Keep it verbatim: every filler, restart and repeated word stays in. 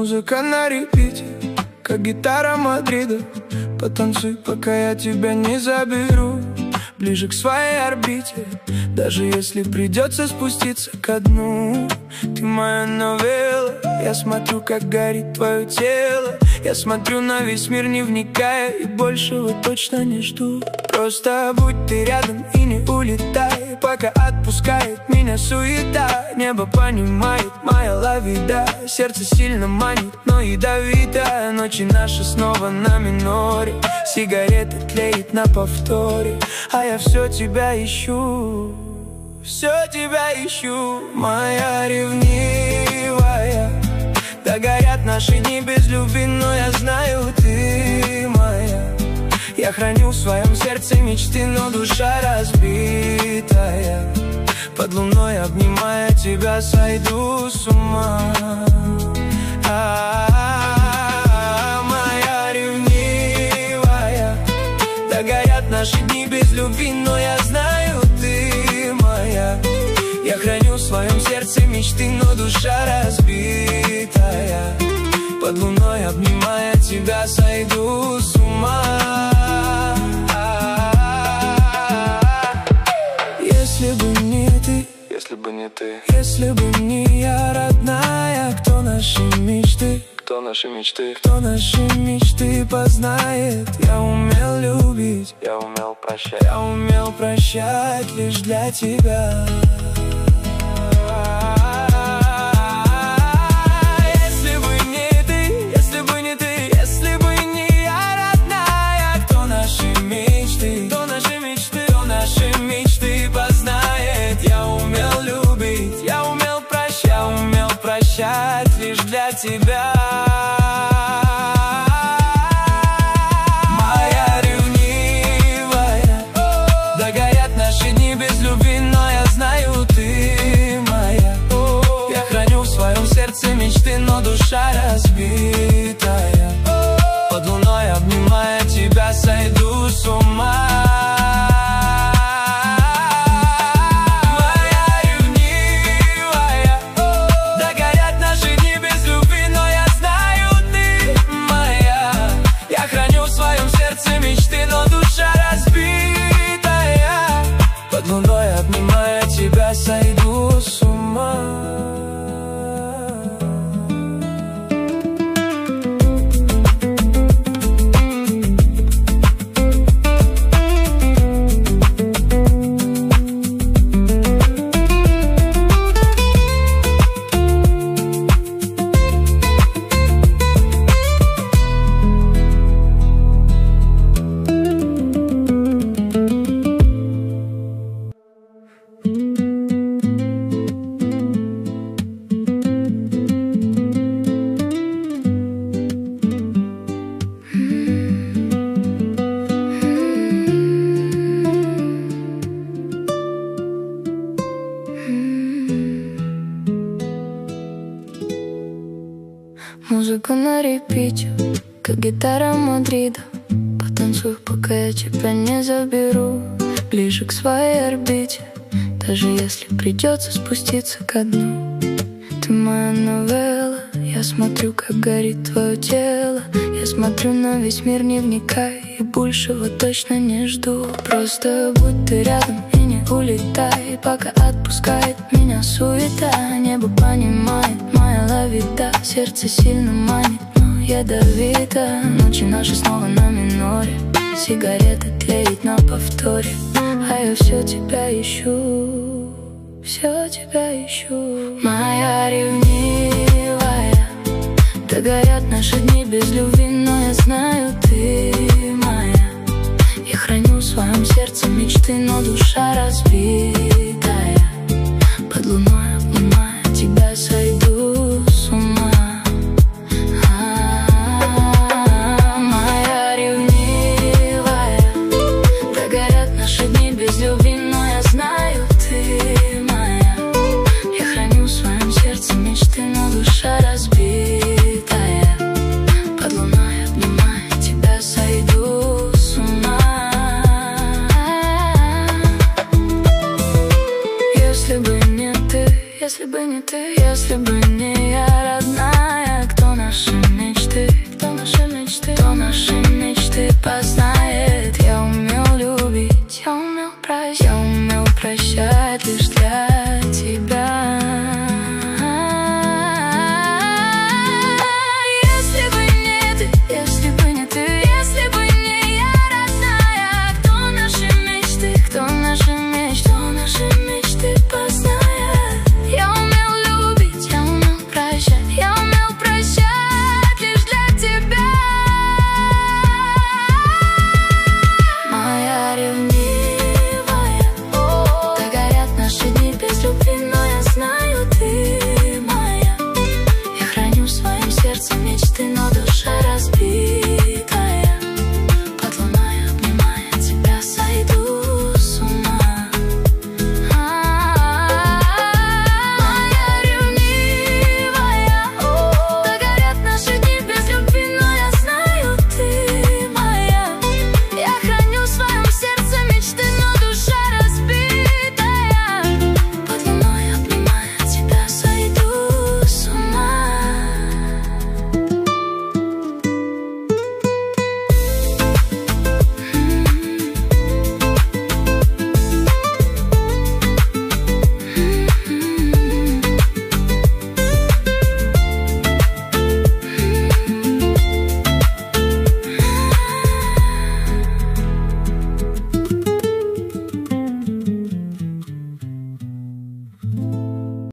Музыка на репите, как гитара Мадрида. Потанцуй, пока я тебя не заберу ближе к своей орбите. Даже если придется спуститься ко дну. Ты моя новелла, я смотрю, как горит твое тело. Я смотрю на весь мир, не вникая, и большего точно не жду. Просто будь ты рядом и не улетай, пока отпускает меня суета. Небо понимает моя лавида, сердце сильно манит, но ядовито. Ночи наши снова на миноре, сигарета тлеет на повторе, а я все тебя ищу, все тебя ищу. Моя ревнивая, да горят наши дни без любви, но я знаю, ты моя. Я храню в своем сердце мечты, но душа разбитая. Под луной, обнимая тебя, сойду с ума. А-а-а, моя ревнивая, да горят наши дни без любви, но я знаю, ты моя. Я храню в своем сердце мечты, но душа разбитая. Под луной, обнимая тебя, сойду с ума. Если бы не ты, если бы не ты, если бы не я, родная, кто наши мечты, кто наши мечты, кто наши мечты познает. Я умел любить, я умел прощать, я умел прощать лишь для тебя. Если бы не ты, если бы не ты, если бы не я, родная, кто наши мечты, кто наши мечты, кто наши мечты познает. Я умел любить, я умел прощать, я умел прощать лишь для тебя. Моя ревнивая, да горят наши дни без любви, но я знаю, ты моя. Я храню в своем сердце мечты, но душа разбитая. Под луной, обнимая тебя, сойду с ума. Сойду с ума. Музыка на репите, как гитара Мадрида. Потанцуй, пока я тебя не заберу ближе к своей орбите. Даже если придется спуститься ко дну. Ты моя новелла, я смотрю, как горит твое тело. Я смотрю на весь мир, не вникая, и большего точно не жду. Просто будь ты рядом и не улетай, пока отпускает меня суета. Небо понимает моя лавида, сердце сильно манит, но ядовито. Ночи наши снова на миноре, сигарета тлеет на повторе, а я все тебя ищу, все тебя ищу. Моя ревнивая, да горят наши дни без любви, но я знаю, ты моя. Я храню в своем сердце мечты, но душа разбитая. Под луной, обнимая тебя, сойду с ума. А-а-а, моя ревнивая, да горят наши дни без любви, но я знаю, ты моя. Я храню в своем сердце мечты, но душа разбитая. Под луной, обнимая тебя, сойду с ума. Если бы не ты, если бы не я, родная, кто наш наши мечты, кто наши мечты, кто наши мечты познает. Я умел любить, я умел прощать, я умел прощать лишь для